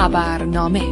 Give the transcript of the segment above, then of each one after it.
خبرنامه.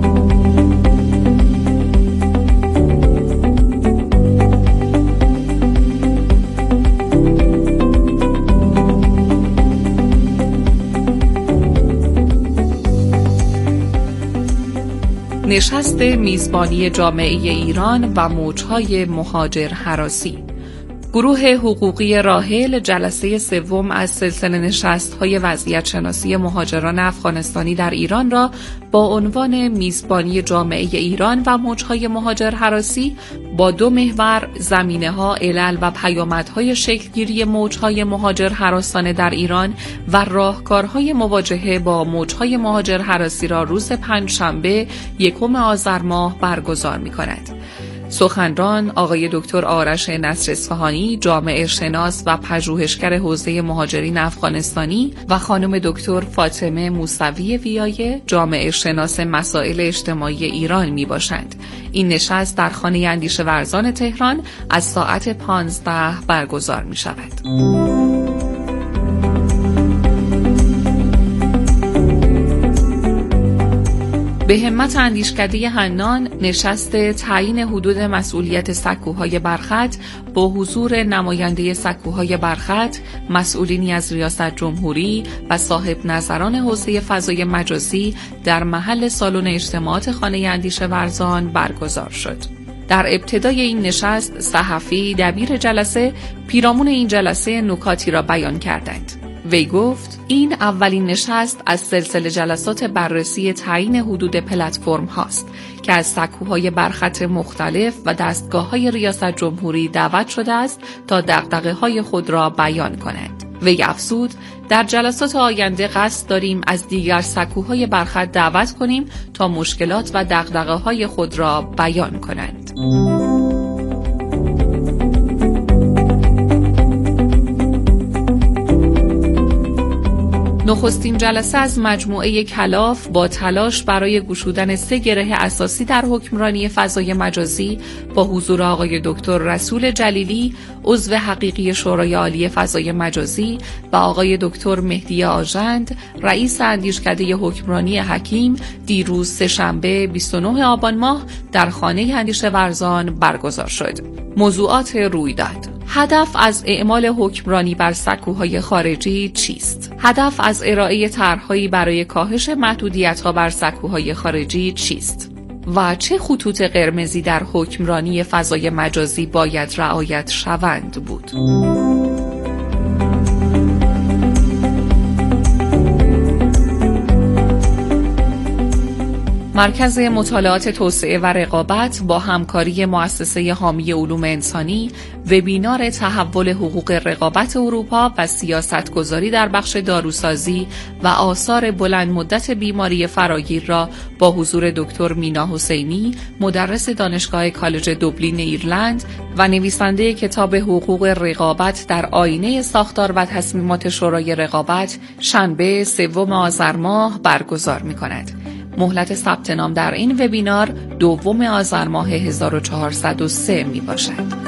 نشست میزبانی جامعه ایران و موج‌های مهاجر هراسی. گروه حقوقی راحل جلسه سوم از سلسله نشست‌های وضعیت شناسی مهاجران افغانستانی در ایران را با عنوان میزبانی جامعه ایران و موج‌های مهاجر هراسی با دو محور زمینه‌ها، علل و پیامدهای شکلگیری موج‌های مهاجر هراسانه در ایران و راهکارهای مواجهه با موج‌های مهاجر هراسی را روز پنجشنبه 1 آذر ماه برگزار می‌کند. سخنران آقای دکتر آرش نصر اصفهانی، جامعه شناس و پژوهشگر حوزه مهاجرین افغانستانی و خانم دکتر فاطمه موسوی ویایه، جامعه شناس مسائل اجتماعی ایران می باشند. این نشست در خانه اندیشه ورزان تهران از ساعت 15 برگزار می شود. به همت اندیشکده حنان نشست تعیین حدود مسئولیت سکوهای برخط با حضور نماینده سکوهای برخط، مسئولینی از ریاست جمهوری و صاحب نظران حوزه فضای مجازی در محل سالن اجتماعات خانه اندیشه ورزان برگزار شد. در ابتدای این نشست صحفی دبیر جلسه پیرامون این جلسه نکاتی را بیان کردند. وی گفت این اولین نشست از سلسله جلسات بررسی تعیین حدود پلتفرم هاست که از سکوهای برخط مختلف و دستگاه‌های ریاست جمهوری دعوت شده است تا دغدغه‌های خود را بیان کنند. وی افزود در جلسات آینده قصد داریم از دیگر سکوهای برخط دعوت کنیم تا مشکلات و دغدغه‌های خود را بیان کنند. نخستین جلسه از مجموعه کلاف با تلاش برای گشودن 3 گره اساسی در حکمرانی فضای مجازی با حضور آقای دکتر رسول جلیلی، عضو حقیقی شورای عالی فضای مجازی و آقای دکتر مهدی آژند، رئیس اندیشکده حکمرانی حکیم، دیروز سه‌شنبه 29 آبان ماه در خانه اندیشه ورزان برگزار شد. موضوعات رویداد: هدف از اعمال حکمرانی بر سکوهای خارجی چیست؟ هدف از ارائه طرح‌هایی برای کاهش محدودیت‌ها بر سکوهای خارجی چیست؟ و چه خطوط قرمزی در حکمرانی فضای مجازی باید رعایت شوند بود؟ مرکز مطالعات توسعه و رقابت با همکاری مؤسسه حامی علوم انسانی وبینار تحول حقوق رقابت اروپا و سیاستگذاری در بخش داروسازی و آثار بلند مدت بیماری فراگیر را با حضور دکتر مینا حسینی، مدرس دانشگاه کالج دوبلین ایرلند و نویسنده کتاب حقوق رقابت در آینه ساختار و تصمیمات شورای رقابت شنبه 3 آذر ماه برگزار می‌کند. مهلت ثبت نام در این وبینار 2 آذر ماه 1403 می باشد.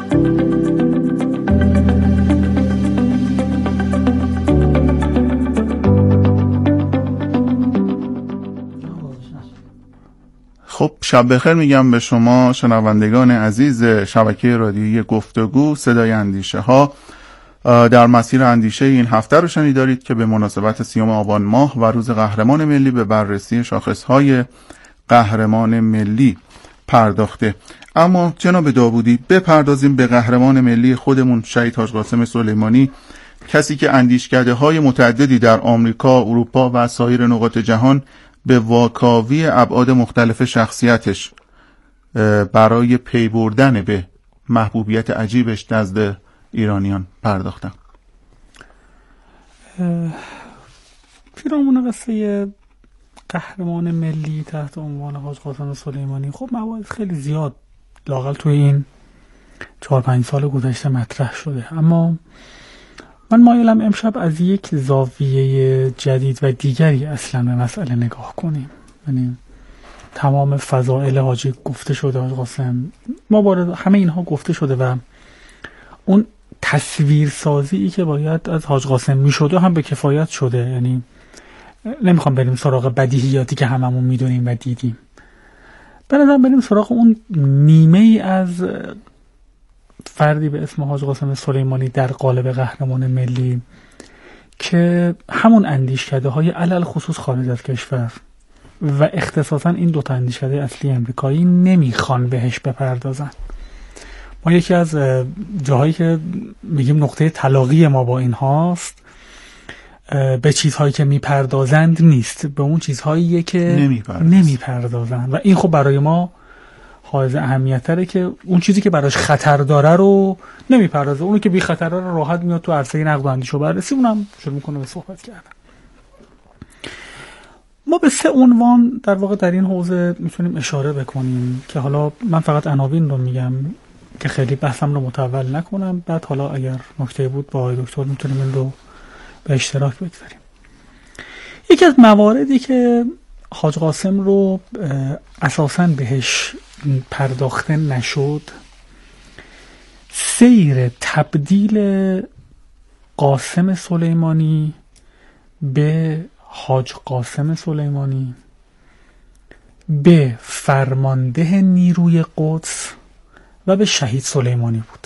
خب شب بخیر میگم به شما شنوندگان عزیز شبکه رادیویی گفتگو صدای اندیشه ها. در مسیر اندیشه این هفته رو شنیدارید که به مناسبت 30 آبان ماه و روز قهرمان ملی به بررسی شاخصهای قهرمان ملی پرداخته. اما جناب داوودی بپردازیم به قهرمان ملی خودمون، شهید حاج قاسم سلیمانی، کسی که اندیشکده‌های متعددی در آمریکا، اروپا و سایر نقاط جهان به واکاوی ابعاد مختلف شخصیتش برای پی بردن به محبوبیت عجیبش نزد ایرانیان پرداختن. پیرامون قصه قهرمان ملی تحت عنوان حاج قاسم سلیمانی خب مباحث خیلی زیاد لااقل توی این 4-5 سال گذشته مطرح شده، اما من مایلم امشب از یک زاویه جدید و دیگری اصلا به مسئله نگاه کنیم. یعنی تمام فضائل حاجی گفته شده، حاج قاسم ما همه اینها گفته شده و اون تصویرسازی که باید از حاج قاسم می شده هم به کفایت شده. یعنی نمیخوام بریم سراغ بدیهیاتی که هممون میدونیم و دیدیم. به نظر بریم سراغ اون نیمه ای از فردی به اسم حاج قاسم سلیمانی در قالب قهرمان ملی که همون اندیشکده های علل خصوص خارج از کشور و اختصاصا این دوتا اندیشکده اصلی امریکایی نمیخوان بهش بپردازن. ما یکی از جاهایی که میگیم نقطه تلاقی ما با این هاست به چیزهایی که میپردازند نیست، به اون چیزهایی که نمیپردازند و این خب برای ما حائز اهمیت تره که اون چیزی که براش خطر داره رو نمیپردازه، اونو که بی خطره رو راحت میاد تو عرصه نقد و اندیشه و بررسی اونم شروع میکنه به صحبت کردن. ما به 3 عنوان در واقع در این حوزه میتونیم اشاره بکنیم که حالا من فقط عناوین رو میگم که خیلی بحثم رو متول نکنم، بعد حالا اگر نکته بود با آقای دکتر میتونیم این رو به اشتراک بگذاریم. یکی از مواردی که حاج قاسم رو اساساً بهش پرداخته نشد سیر تبدیل قاسم سلیمانی به حاج قاسم سلیمانی به فرمانده نیروی قدس و به شهید سلیمانی بود.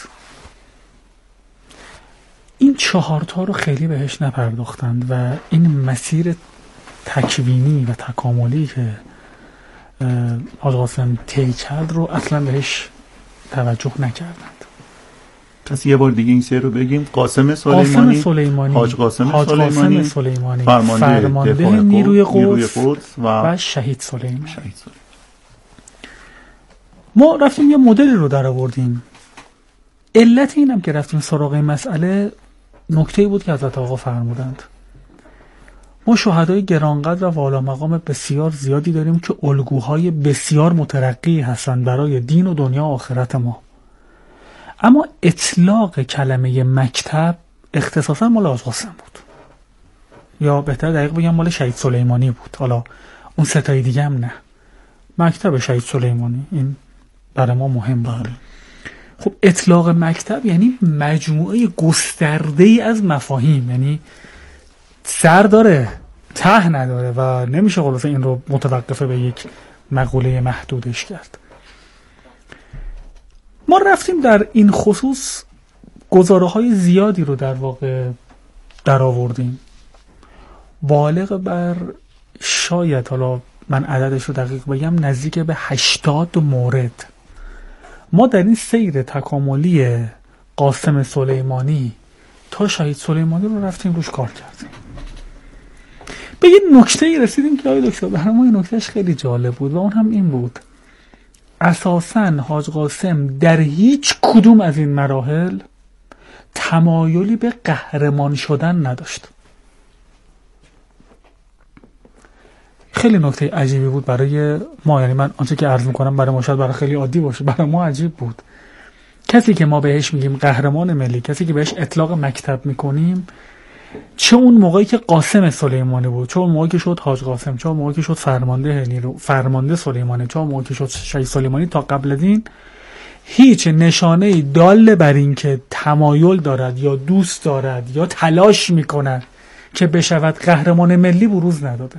این 4 تا رو خیلی بهش نپرداختند و این مسیر تکوینی و تکاملی که حاج قاسم طی کرد رو اصلا بهش توجه نکردند. پس یه بار دیگه این سه رو بگیم: قاسم سلیمانی، حاج قاسم سلیمانی، فرمانده نیروی قدس و شهید سلیمانی. ما رفتیم یه مدلی رو در آوردیم. علت اینم که رفتیم سراغ این مسئله نکته‌ای بود که حضرت آقا فرمودند. ما شهدای گرانقدر و والا مقام بسیار زیادی داریم که الگوهای بسیار مترقی هستند برای دین و دنیا و آخرت ما، اما اطلاق کلمه مکتب اختصاصا مال حاج قاسم بود، یا بهتر دقیق بگم مال شهید سلیمانی بود. حالا اون 3 تای دیگه هم نه. مکتب شهید سلیمانی این برای ما مهم بود. خب اطلاق مکتب یعنی مجموعه گسترده‌ای از مفاهیم، یعنی سر داره ته نداره و نمیشه خلاصه این رو متوقفه به یک مقوله محدودش کرد. ما رفتیم در این خصوص گزاره‌های زیادی رو در واقع در آوردیم، بالغ بر شاید حالا من عددش رو دقیق بگم نزدیک به 80 مورد ما در این سیر تکاملی قاسم سلیمانی تا شهید سلیمانی رو رفتیم روش کار کردیم. به یه نکته‌ای رسیدیم که آقای دکتر برای ما این نکتهش خیلی جالب بود و اون هم این بود: اساساً حاج قاسم در هیچ کدوم از این مراحل تمایلی به قهرمان شدن نداشت. خیلی نکته عجیبی بود برای ما، یعنی من آنچه که عرض میکنم برای ما شاید برای خیلی عادی باشه، برای ما عجیب بود. کسی که ما بهش میگیم قهرمان ملی، کسی که بهش اطلاق مکتب میکنیم، چه اون موقعی که قاسم سلیمانی بود، چه اون موقعی که شد حاج قاسم، چه اون موقعی که شد فرمانده سلیمانی، چه اون موقعی که شد شهید سلیمانی، تا قبل از این هیچ نشانه‌ای دال بر این که تمایل دارد یا دوست دارد یا تلاش میکند که بشود قهرمان ملی بروز نداده.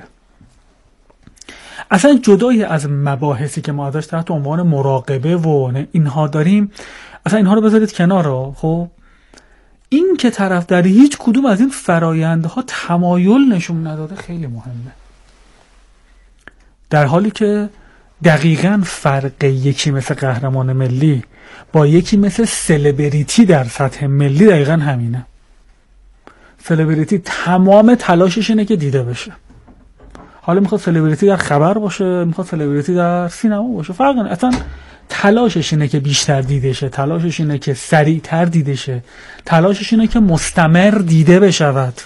اصلا جدای از مباحثی که ما ازش تحت عنوان مراقبه و اینها داریم، اصلا اینها رو بذارید کنار. خب این که طرف در هیچ کدوم از این فرایندها تمایل نشون نداده خیلی مهمه، در حالی که دقیقاً فرق یکی مثل قهرمان ملی با یکی مثل سلبریتی در سطح ملی دقیقاً همینه. سلبریتی تمام تلاشش اینه که دیده بشه. حالا میخواد سلبریتی در خبر باشه، میخواد سلبریتی در سینما باشه، فرق نداره. اصلا تلاشش اینه که بیشتر دیده شه، تلاشش اینه که سریعتر دیده شه، تلاشش اینه که مستمر دیده بشود.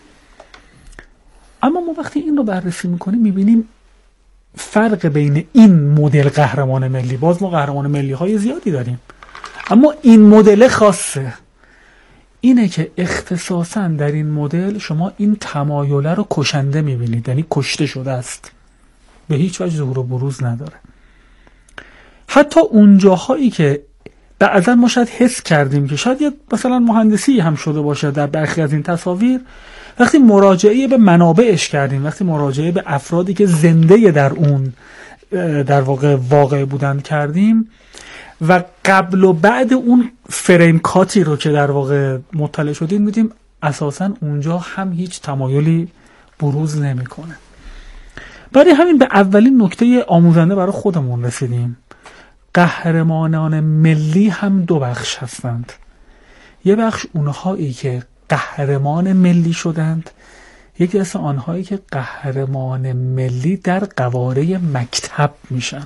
اما ما وقتی این رو بررسی میکنیم میبینیم فرق بین این مدل قهرمان ملی، باز ما قهرمان ملی های زیادی داریم، اما این مدل خاصه اینه که اختصاصا در این مدل شما این تمایله رو کشنده میبینید، یعنی کشته شده است، به هیچ وجه ظهور و بروز نداره. حتی اون جاهایی که بعضا ما شاید حس کردیم که شاید مثلا مهندسی هم شده باشه در برخی از این تصاویر، وقتی مراجعه به منابعش کردیم، وقتی مراجعه به افرادی که زنده در اون در واقع بودند کردیم و قبل و بعد اون فریم کاتی رو که در واقع مطلع شدیم میدیم اساساً اونجا هم هیچ تمایلی بروز نمیکنه. برای همین به اولین نکته آموزنده برای خودمون رسیدیم. قهرمانان ملی هم دو بخش هستند. یه بخش اونهایی که قهرمان ملی شدند، یکی از آنهایی که قهرمان ملی در قواره مکتب میشن.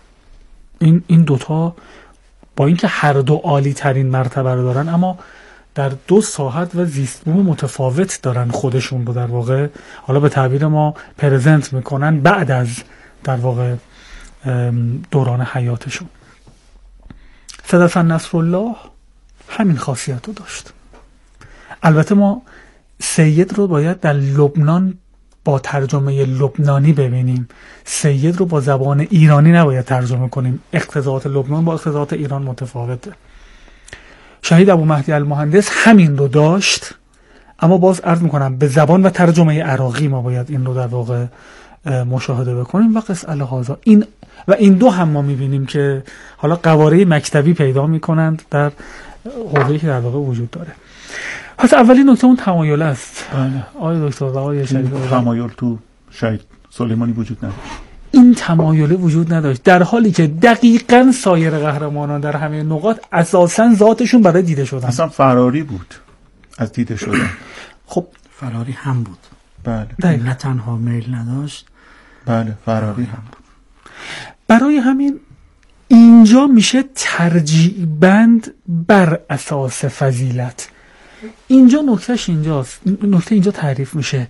این دوتا با اینکه هر دو عالی ترین مرتبه رو دارن، اما در دو ساحت و زیستبوم متفاوت دارن خودشون رو در واقع حالا به تعبیر ما پرزنت میکنن بعد از در واقع دوران حیاتشون. صدفن نصرالله همین خاصیت رو داشت. البته ما سید رو باید در لبنان با ترجمه لبنانی ببینیم، سید رو با زبان ایرانی نباید ترجمه کنیم. اقتضاعات لبنان با اقتضاعات ایران متفاوته. شهید ابو مهدی المهندس همین رو داشت، اما باز عرض میکنم به زبان و ترجمه عراقی ما باید این رو در واقع مشاهده بکنیم و قص الهازا این دو هم ما میبینیم که حالا قواره مکتبی پیدا میکنند در حوزه‌ای که در واقع وجود داره. پس اولین نکته اون تمایل است. آقای دکتر و آقای شهید، تمایل تو شهید سلیمانی وجود نداشت. این تمایل وجود نداشت، در حالی که دقیقاً سایر قهرمانان در همه نقاط اساساً ذاتشون برای دیده شدن. اصلا فراری بود از دیده شدن. خب فراری هم بود. بله. نه تنها میل نداشت. بله فراری هم بود. برای همین اینجا میشه ترجیع بند بر اساس فضیلت. اینجا نکتهش اینجاست. نکته اینجا تعریف میشه.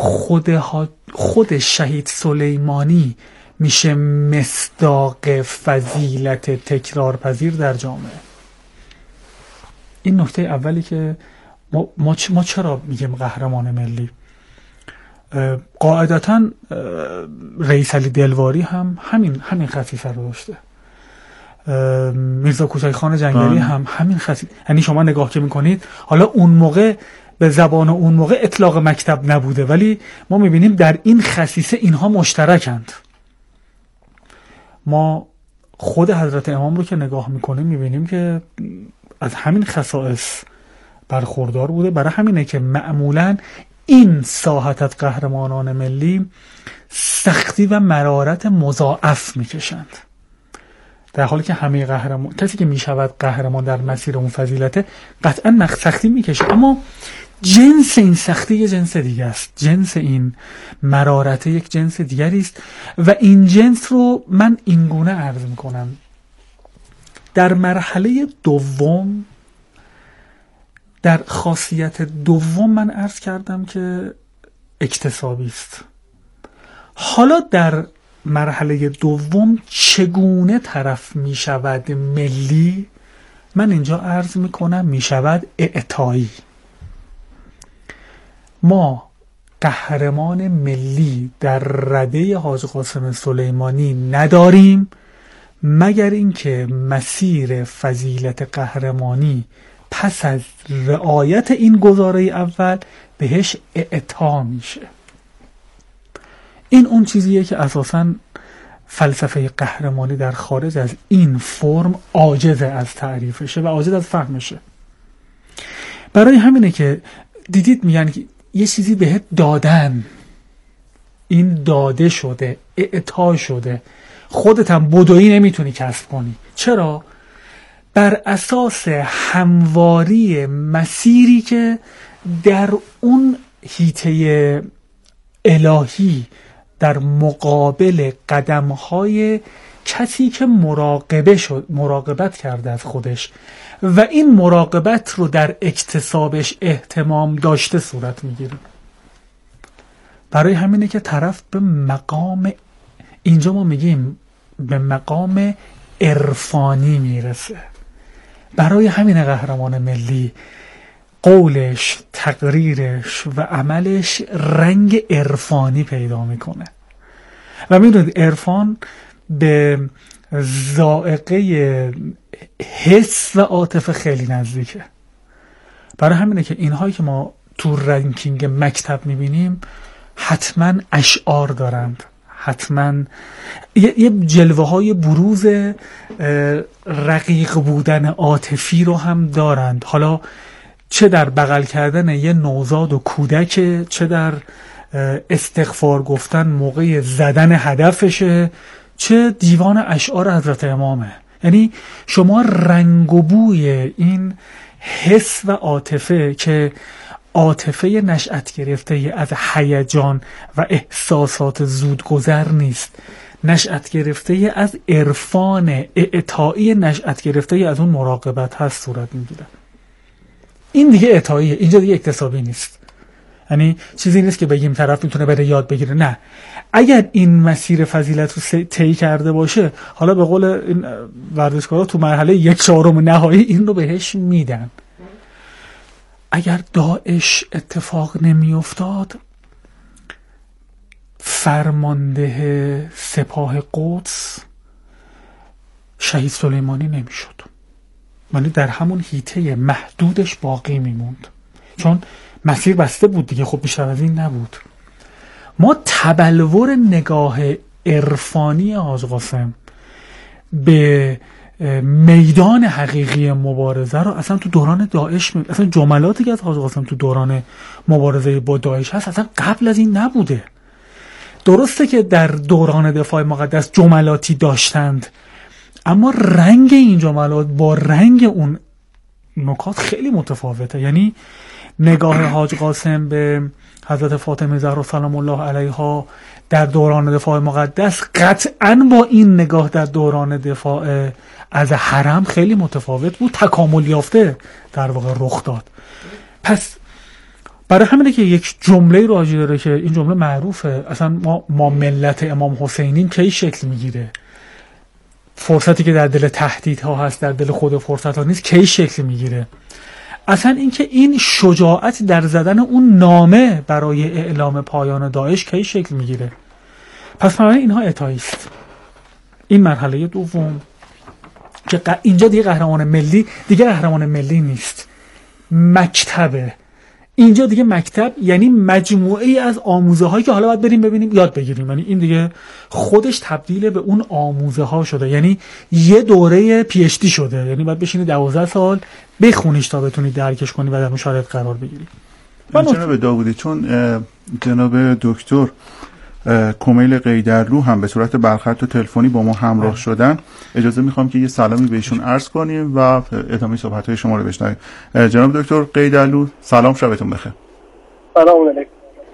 خود شهید سلیمانی میشه مصداق فضیلت تکرار پذیر در جامعه. این نکته اولی که ما چرا میگیم قهرمان ملی. قاعدتاً رئیس علی دلواری هم همین خصیصه رو داشته. میرزا کوچک خان جنگلی هم همین خصیصه. یعنی شما نگاه که میکنید، حالا اون موقع به زبان اون موقع اطلاق مکتب نبوده، ولی ما میبینیم در این خصیصه اینها مشترکند. ما خود حضرت امام رو که نگاه میکنیم میبینیم که از همین خصائص برخوردار بوده. برای همینه که معمولاً این ساحت از قهرمانان ملی سختی و مرارت مضاعف میکشند، در حالی که همه کسی که میشود قهرمان در مسیر اون فضیلته قطعا سختی میکشه، اما جنس این سختی یه جنس دیگه است، جنس این مرارت یک جنس دیگری است. و این جنس رو من اینگونه عرض میکنم. در مرحله دوم، در خاصیت دوم من عرض کردم که اکتسابی است. حالا در مرحله دوم چگونه طرف می شود ملی، من اینجا عرض می کنم می شود اعطایی. ما قهرمان ملی در رده حاج قاسم سلیمانی نداریم مگر اینکه مسیر فضیلت قهرمانی پس از رعایت این گزاره اول بهش اعطا میشه. این اون چیزیه که اساساً فلسفه قهرمانی در خارج از این فرم عاجز از تعریفشه و عاجز از فهمشه. برای همینه که دیدید میگن که یه چیزی بهت دادن، این داده شده، اعطا شده، خودت هم بدویی نمیتونی کسب کنی. چرا؟ بر اساس همواری مسیری که در اون حیطه الهی در مقابل قدمهای کسی که مراقبت کرده از خودش و این مراقبت رو در اکتسابش اهتمام داشته صورت میگیره. برای همینه که طرف به مقام، اینجا ما میگیم به مقام عرفانی میرسه. برای همین قهرمان ملی قولش، تقریرش و عملش رنگ عرفانی پیدا میکنه. و میدونید عرفان به ذائقه حس و عاطفه خیلی نزدیکه. برای همینه که اینهایی که ما تو رنکینگ مکتب میبینیم حتما اشعار دارند، حتما یه جلوه های بروز رقیق بودن عاطفی رو هم دارند، حالا چه در بغل کردن یه نوزاد و کودک، چه در استغفار گفتن موقع زدن هدفشه، چه دیوان اشعار حضرت امامه. یعنی شما رنگ و بوی این حس و عاطفه که عاطفه نشأت گرفته از هیجان و احساسات زودگذر نیست، نشأت گرفته از عرفان اعطایی، نشأت گرفته از اون مراقبت هست صورت میگیره. این دیگه اعطاییه، اینجا دیگه اکتسابی نیست. یعنی چیزی نیست که بگیم طرف میتونه بره یاد بگیره، نه. اگر این مسیر فضیلت رو طی کرده باشه، حالا به قول این ورزشکارا تو مرحله 1/4 نهایی این رو بهش میدن. اگر داعش اتفاق نمی افتاد، فرمانده سپاه قدس شهید سلیمانی نمی شد، ولی در همون حیطه محدودش باقی می موند، چون مسیر بسته بود دیگه. خب بیشتر از این نبود. ما تبلور نگاه عرفانی حاج قاسم به میدان حقیقی مبارزه رو اصلا تو دوران داعش اصلا جملاتی که از حاج قاسم تو دوران مبارزه با داعش هست اصلا قبل از این نبوده. درسته که در دوران دفاع مقدس جملاتی داشتند، اما رنگ این جملات با رنگ اون نکات خیلی متفاوته. یعنی نگاه حاج قاسم به حضرت فاطمه زهرا سلام الله علیها در دوران دفاع مقدس قطعاً با این نگاه در دوران دفاع از حرم خیلی متفاوت بود، تکامل یافته در واقع رخ داد. پس برای همینه که یک جمله راجی داره که این جمله معروفه، اصلا ما ملت امام حسینیم کی شکل میگیره، فرصتی که در دل تهدیدها هست در دل خود فرصت ها نیست کی شکل میگیره. اصلا اینکه این شجاعت در زدن اون نامه برای اعلام پایان داعش کی شکل میگیره. پس برای اینها اعطایی است. این مرحله دوم که اینجا دیگه قهرمان ملی نیست، مکتبه. اینجا دیگه مکتب یعنی مجموعه ای از آموزه هایی که حالا باید بریم ببینیم یاد بگیریم. یعنی این دیگه خودش تبدیل به اون آموزه ها شده، یعنی یه دوره پی اچ دی شده. یعنی باید بشینی 12 سال بخونیش تا بتونی درکش کنی و در اون شرایط قرار بگیری. جناب داوودی، چون جناب دکتر کمیل قیدرلو هم به صورت برخط و تلفنی با ما همراه شدن، اجازه میخوام که یه سلامی بهشون عرض کنیم و ادامه صحبت‌های شما رو بشنویم. جناب دکتر قیدرلو، سلام، شبتون بخیر. سلام علیکم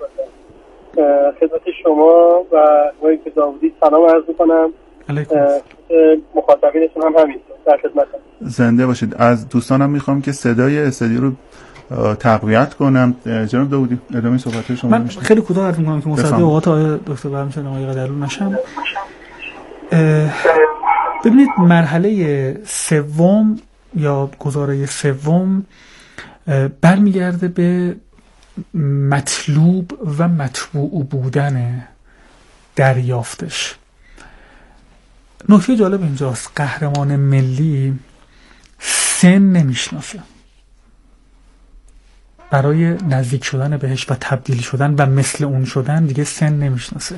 خدمت شما و آقای داوودی سلام عرض می‌کنم. علیکم. مخاطبینتون هم همینطور در خدمتم. زنده باشید. از دوستانم میخوام که صدای استودیو رو تقویت کنم. جناب داوودی، ادامه صحبت‌های شما. من خیلی کوتاه عرض می‌کنم که مصدق اوقات آقای دکتر برمی‌شن آقای قیدرلو نشم. ببینید مرحله سوم یا گزاره سوم برمیگرده به مطلوب و مطبوع بودن دریافتش. نکته جالب اینجاست، قهرمان ملی سن نمیشناسه. برای نزدیک شدن بهش و تبدیل شدن و مثل اون شدن دیگه سن نمیشناسه.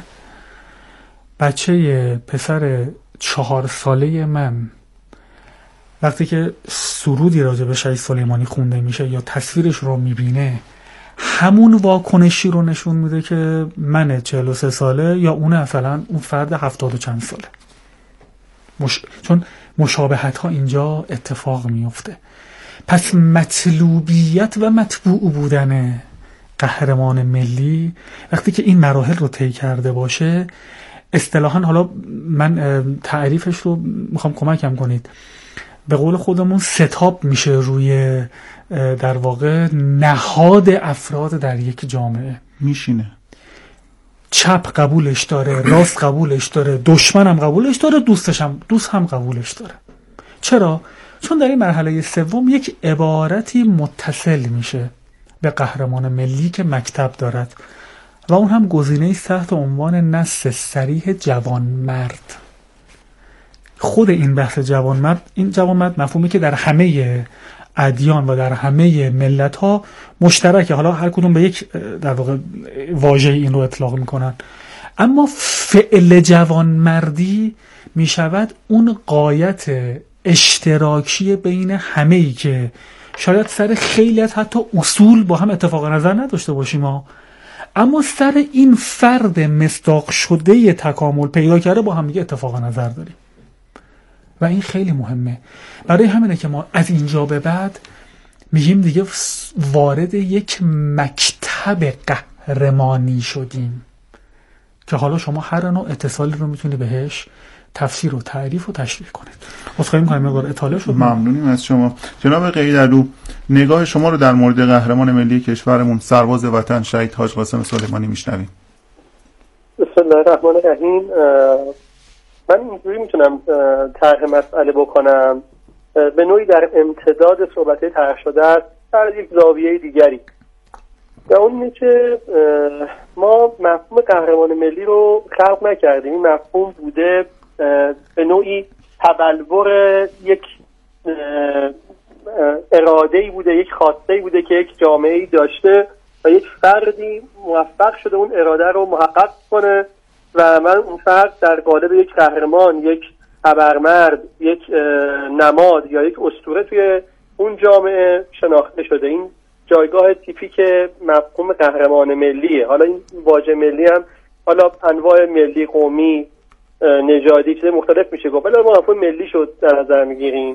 بچه پسر 4 ساله من وقتی که سرودی راجع به شهید سلیمانی خونده میشه یا تصویرش رو میبینه، همون واکنشی رو نشون میده که من 43 ساله یا اون مثلا اون فرد 70 و چند ساله. چون مشابهت ها اینجا اتفاق میفته. پس مطلوبیت و مطبوع بودن قهرمان ملی وقتی که این مراحل رو طی کرده باشه، اصطلاحاً حالا من تعریفش رو میخوام کمکم کنید، به قول خودمون ستاپ میشه روی در واقع نهاد افراد در یک جامعه. میشینه، چپ قبولش داره، راست قبولش داره، دشمنم قبولش داره، دوست هم قبولش داره. چرا؟ چون در این مرحله سوم یک عبارتی متصل میشه به قهرمان ملی که مکتب دارد و اون هم گزینه‌ای تحت عنوان نص صریح جوان مرد. خود این بحث جوانمرد، این جوانمرد مفهومی که در همه ادیان و در همه ملت ها مشترکه، حالا هر کدوم به یک در واقع واژه این رو اطلاق میکنن، اما فعل جوانمردی میشود اون غایت اشتراکی بین همه‌ای که شاید سر خیلی از حتی اصول با هم اتفاق نظر نداشته باشیم اما سر این فرد مصداق شده تکامل پیدا کرده با هم دیگه اتفاق نظر داریم و این خیلی مهمه. برای همینه که ما از اینجا به بعد میگیم دیگه وارد یک مکتب قهرمانی شدیم که حالا شما هر نوع اتصالی رو میتونی بهش تفسیر و تعریف و تشریح کنید. خواهیم کنیم مقدار اطلاع شد. ممنونیم از شما جناب قیدرلو. نگاه شما رو در مورد قهرمان ملی کشورمون سرباز وطن شهید حاج قاسم سلیمانی میشنویم. بسم الله الرحمن الرحیم. من اینجوری میتونم طرح مسئله بکنم، به نوعی در امتداد صحبت‌های طرح شده است در یک زاویه دیگری، و اون اینه که ما مفهوم قهرمان ملی رو خلق نکردیم. این مفهوم بوده به نوعی تبلور یک اراده‌ای بوده، یک خواسته‌ای بوده که یک جامعه‌ای داشته و یک فردی موفق شده اون اراده رو محقق کنه و من اون فرد در قالب یک قهرمان، یک ابرمرد، یک نماد یا یک اسطوره توی اون جامعه شناخته شده. این جایگاه تیپیک مفهوم قهرمان ملیه. حالا این واژه ملی هم حالا انواع ملی، قومی، نژادی چیز مختلف میشه گفت، ولی ما مفهوم ملی شد در نظر میگیریم.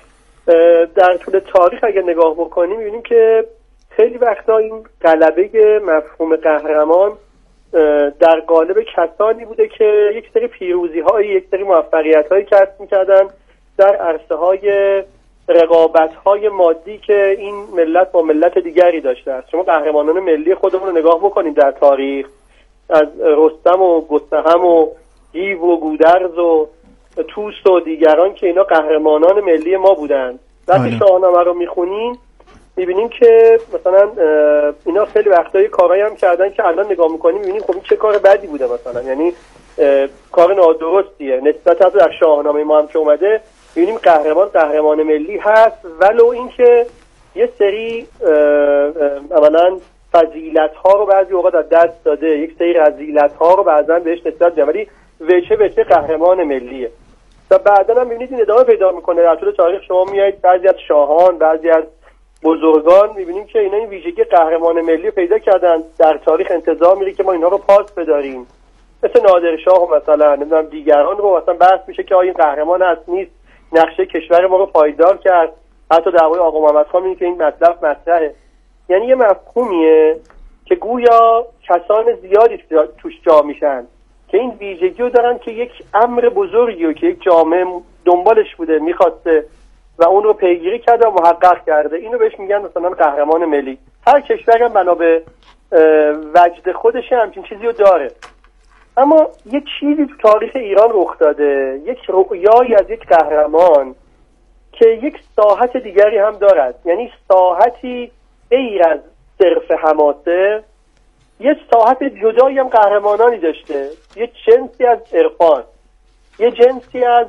در طول تاریخ اگر نگاه بکنیم میبینیم که خیلی وقتا این غلبه مفهوم قهرمان در قالب کسانی بوده که یک سری پیروزی‌هایی، یک سری موفقیت‌هایی کسب می‌کردن در عرصه‌های رقابت‌های مادی که این ملت با ملت دیگری داشته است. شما قهرمانان ملی خودمون رو نگاه بکنید در تاریخ، از رستم و گستهم و گیو و گودرز و توس و دیگران که اینا قهرمانان ملی ما بودن. وقتی شاهنامه رو می‌خونیم می‌بینیم که مثلا اینا خیلی وقتایی کارایی هم کردن که الان نگاه می‌کنیم می‌بینیم خب این چه کار بدی بوده مثلا، یعنی کار نادرستیه. نسبت از در شاهنامه ما هم که اومده می‌بینیم قهرمان ملی هست، ولو اینکه یه سری عملاً فضیلت‌ها رو بعضی اوقات از دست داده، یک سری رذیلت‌ها رو بعضاً بهش نسبت میده، ولی وجه قهرمان ملیه. و بعداً هم می‌بینید این ادامه پیدا می‌کنه. در طول تاریخ شما میایید بعضی از شاهان، بعضی از بزرگان می‌بینیم که اینا این ویژگی قهرمان ملی پیدا کردن. در تاریخ انتظار میره که ما اینا رو پاس بداریم، مثل نادرشاه و مثلا نمیدونم دیگران رو مثلا بحث میشه که آیا این قهرمان هست نیست، نقشه کشور ما رو پایدار کرد. حتی دعوای آقا محمد خان میگه که این مطلب مطرحه. یعنی یه مفهومیه که گویا کسان زیادی توش جا میشن که این ویژگی رو دارن که یک امر بزرگی رو که یک جامعه دنبالش بوده، میخواسته و اون رو پیگیری کرده و محقق کرده، اینو بهش میگن مثلا قهرمان ملی. هر کشوری هم بنا به وجد خودش همچین چیزی رو داره. اما یک چیزی تو تاریخ ایران رخ داده، یک رؤیایی از یک قهرمان که یک ساحت دیگری هم دارد، یعنی ساحتی غیر از صرف حماسه، یک ساحت جدایی هم قهرمانانی داشته، یک جنسی از عرفان، یک جنسی از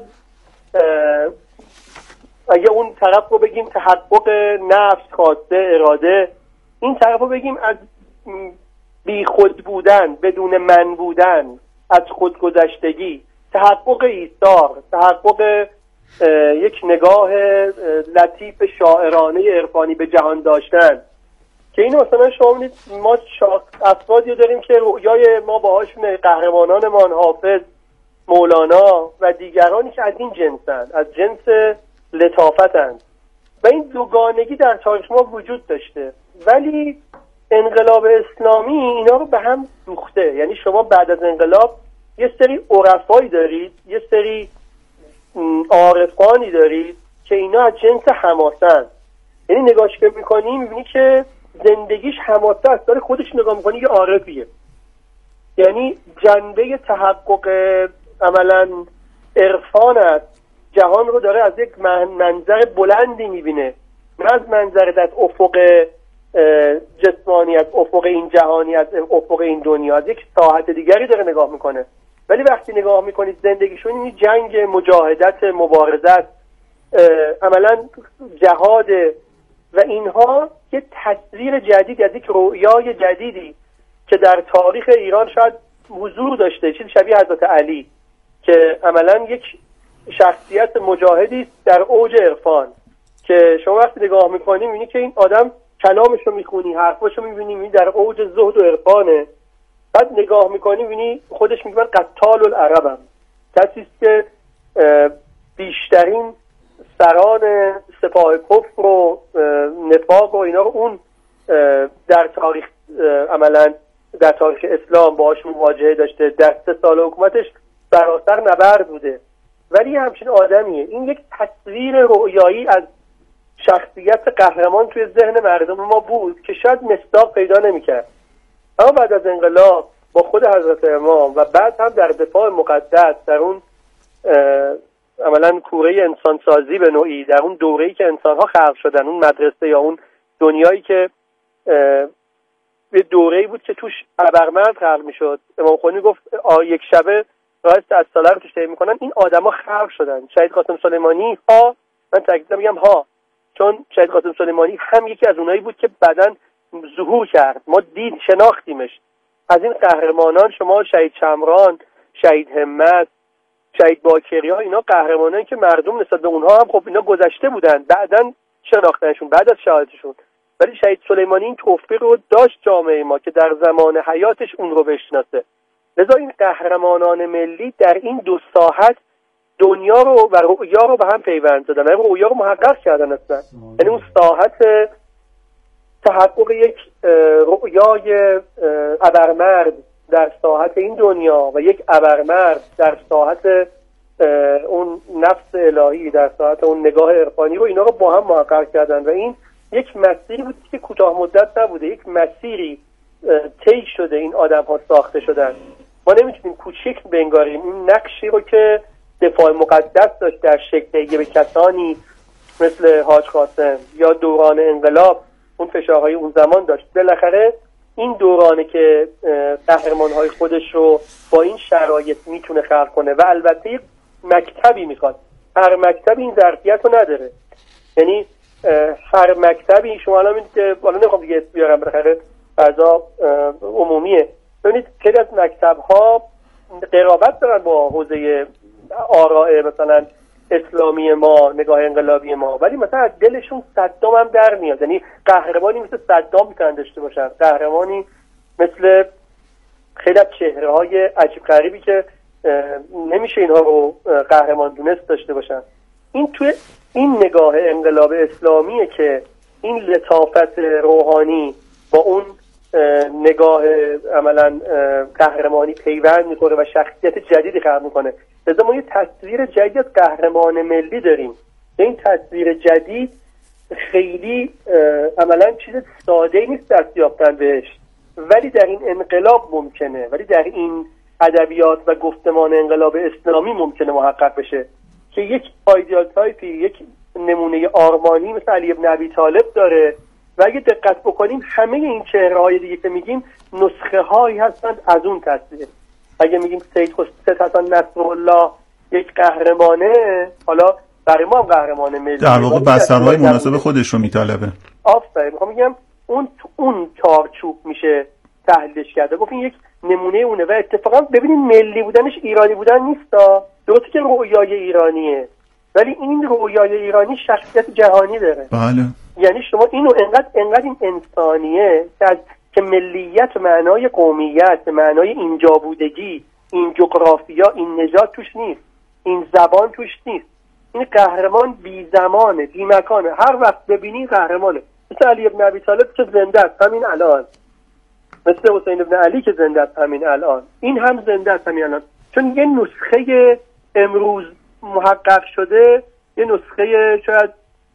اگه اون طرف رو بگیم تحقق نفس، خواسته، اراده، این طرف رو بگیم از بی خود بودن، بدون من بودن، از خودگذشتگی، تحقق ایثار، تحقق یک نگاه لطیف شاعرانه عرفانی به جهان داشتن، که این مثلا شما می‌بینید ما افرادی داریم که رؤیای ما باهاشون قهرمانانمان، حافظ، مولانا و دیگرانی که از این جنسن، از جنس لطافتن، و این دوگانگی در تاریخ ما وجود داشته. ولی انقلاب اسلامی اینا رو به هم دوخته. یعنی شما بعد از انقلاب یه سری عرفایی دارید، یه سری عارفانی دارید که اینا از جنس حماسن. یعنی نگاهش که میکنی میبینی که زندگیش حماسه است، داره خودش نگاه میکنی یه عارفیه. یعنی جنبه تحقق عملا عرفان است، جهان رو داره از یک منظر بلندی میبینه، نه از منظر از افق جسمانی، از افق این جهانی، از افق این دنیا، از یک ساحت دیگری داره نگاه میکنه. ولی وقتی نگاه میکنید زندگیشون این جنگ، مجاهدت، مبارزت، عملا جهاد و اینها یه تصویر جدید از یک رؤیای جدیدی که در تاریخ ایران شاید حضور داشته، چیزی شبیه حضرت علی که عملا یک شخصیت مجاهدی در اوج عرفان که شما وقتی نگاه میکنی میبینی که این آدم کلامشو میخونی، حرفاشو میبینی در اوج زهد و عرفانه. بعد نگاه میکنی میبینی خودش میگه من قتال العربم، کسی است که بیشترین سران سپاه کفر و نفاق و اینا رو اون در تاریخ عملا در تاریخ اسلام باهاش مواجهه داشته، در 3 سال حکومتش سراسر نبرد بوده، ولی همچین آدمیه. این یک تصویر رؤیایی از شخصیت قهرمان توی ذهن مردم ما بود که شاید مصداق پیدا نمی‌کرد. اما بعد از انقلاب با خود حضرت امام و بعد هم در دفاع مقدس، در اون عملا کوره انسانسازی به نوعی، در اون دوره‌ای که انسان‌ها خلق شدن، اون مدرسه یا اون دنیایی که یه دوره‌ای بود که توش ابرمرد خلق می‌شد، امام خمینی گفت یک شبه راه 100 ساله رو توش طی می‌کنن، این آدما خلق شدن. شهید قاسم سلیمانی من تاکید میگم چون شهید قاسم سلیمانی هم یکی از اونایی بود که بعداً ظهور کرد، ما شناختیمش. از این قهرمانان شما شهید شمران، شهید همت، شهید باکری ها، اینا قهرمانانی که مردم نسبت به اونها هم خب اینا گذشته بودن، بعداً شناختنشون بعد از شهادتشون. ولی شهید سلیمانی این توفیق رو داشت جامعه ما که در زمان حیاتش اون رو بشناسه. لذا این قهرمانان ملی در این 2 ساحت دنیا رو و رؤیا رو به هم پیوند دادن، یعنی رؤیا رو محقق کردن اصلا. یعنی اون ساحت تحقق یک رؤیای ابرمرد در ساحت این دنیا و یک ابرمرد در ساحت اون نفس الهی، در ساحت اون نگاه عرفانی رو، اینا رو با هم محقق کردن و این یک مسیری بود که کوتاه مدت نبوده، یک مسیری طی شده، این آدم ها ساخته شدن. ما نمیتونیم کوچیک بنگاریم این نقشی رو که دفاع مقدس داشت در شکل به کسانی مثل حاج قاسم یا دوران انقلاب اون فشارهای اون زمان داشت. بالاخره این دورانه که قهرمانهای خودش رو با این شرایط میتونه خلق کنه و البته یک مکتبی میخواد. هر مکتبی این ظرفیت رو نداره، یعنی هر مکتبی شما الان میدید که بالا نمیخوام دیگه اسم بیارم، بالاخره فضا عمومیه. ببینید خیلی از مکتب‌ها قرابت دارن با حوزه آراء مثلا اسلامی ما، نگاه انقلابی ما، ولی مثلا از دلشون صدام هم در میاد. یعنی قهرمانی مثل صدام میتونن داشته باشن، قهرمانی مثل خیلی از چهره‌های عجیب غریبی که نمیشه اینها رو قهرمان دونست داشته باشن. این توی این نگاه انقلاب اسلامیه که این لطافت روحانی با اون نگاه عملا قهرمانی پیوند میکنه و شخصیت جدیدی خلق میکنه. لذا ما یه تصویر جدید از قهرمان ملی داریم. این تصویر جدید خیلی عملا چیز ساده‌ای نیست دست یافتن بهش، ولی در این انقلاب ممکنه، ولی در این ادبیات و گفتمان انقلاب اسلامی ممکنه محقق بشه که یک آیدیال تایپی، یک نمونه آرمانی مثل علی ابن ابی طالب داره و اگه دقت بکنیم همه این چهره‌های دیگه که میگیم نسخه هایی هستند از اون تصویر. اگه میگیم سید حسن نصرالله یک قهرمانه، حالا برای ما هم قهرمان ملی در واقع بسترهای مناسب خودش رو میطلبه. آفرین، میخوام میگم اون چارچوب میشه تحلیلش کرده. گفت این یک نمونه اونه و اتفاقا ببینید ملی بودنش ایرانی بودن نیستا، درسته که رویای ایرانیه، ولی این رویای ایرانی شخصیت جهانی داره. بله. یعنی شما اینو انقدر این انسانیه که ملیت معنای قومیت، معنای اینجا بودگی، این جغرافیا، این نژاد توش نیست، این زبان توش نیست. این قهرمان بی زمانه، بی مکانه، هر وقت ببینی قهرمانه. مثل علی ابن ابی طالب که زنده است همین الان، مثل حسین ابن علی که زنده است همین الان، این هم زنده است همین الان، چون یه نسخه امروز محقق شده، یه نسخه شاید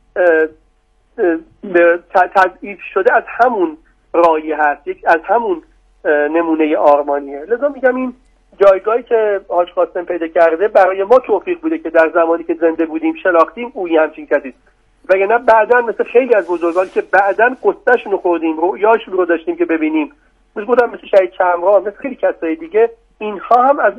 تضعیف شده از همون رایه هست، از همون نمونه آرمانیه. لذا میگم این جایگاهی که حاج قاسم پیدا کرده برای ما توفیق بوده که در زمانی که زنده بودیم شناختیم اوی همچین کسی، وگرنه بعداً مثل خیلی از بزرگان که بعداً قصه‌شون رو خوردیم، رویاشون رو داشتیم که ببینیم، مثل شهید شمران، مثل خیلی کسای دیگه، اینها هم از